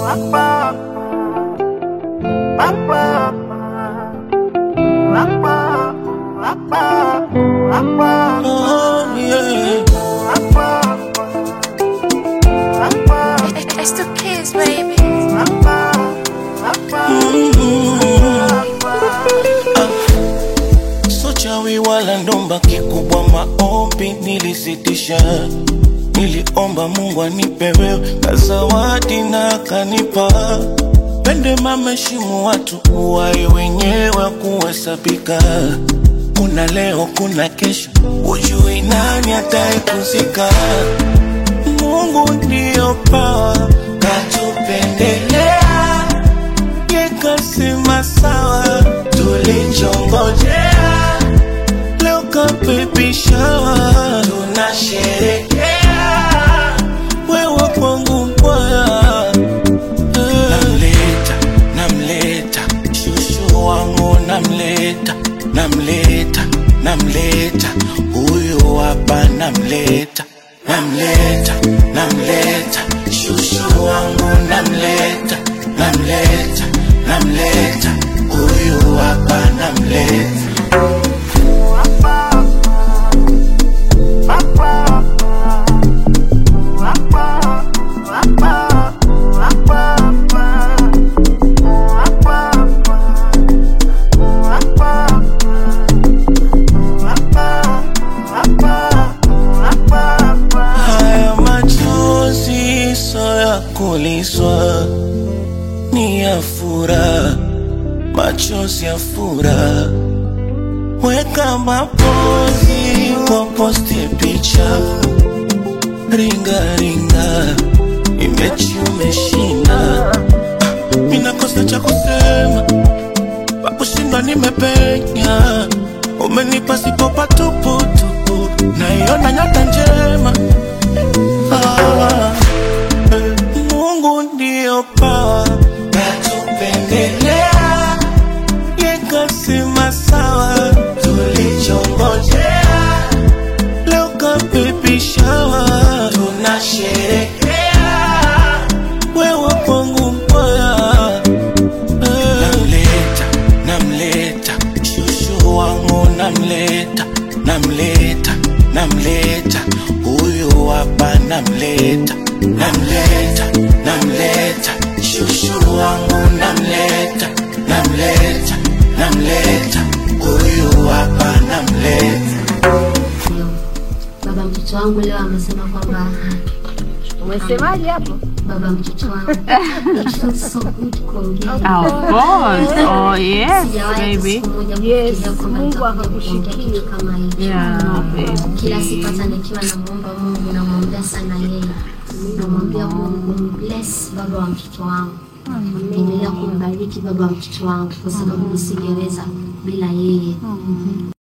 It's the kids, baby. Sochawi wala ndomba kikubwa maombi nilisitisha. Niliomba Mungu anipe wewe na zawadi na akanipa. Pende mameshimu watu uwai wenyewe kuhesabika. Kuna leo kuna kesho, ujui nani ataikuzika. Mungu ndio pawa katupendelea, yekasema sawa tulichongojea. Leo kababy shower tunasherehekea, wewe kwangu mbaya. Namleta shushu wangu, namleta huyu hapa, namleta shushu wangu, namleta huyu hapa, namleta. Haya machozi so ya kuliswa, ni ya furaha, machozi ya furaha. Weka mapozi kwa posti picha, ringa imechi umeshinda. Mina kosa cha kusema, pakushinda nimepenya. Umenipa sipo patuputupu, naiona nyota njema. Mungu ndio pawa katupendelea, yekasema sawa tulichongojea. Leo kababy shower tunasherehekea, wewe kwangu mbaya. Namleta shushu wangu, namleta huyu hapa, namleta shushu wangu, namleta huyu hapa, namleta. Baba mtoto wangu leo amesema kwamba. Umesemaje hapo? Baba mtoto wangu. It feels so good kuongea. Of course. Oh yes, baby. Yes, Mungu akakushikia kama hivi. Yeah, baby. Kila siku hata nikiwa namuomba Mungu, namwombea sana yeye. Namwambia Mungu bless baba wa mtoto wangu. Endelea kumbariki baba wa mtoto wangu, kwa sababu nisingeweza bila yeye.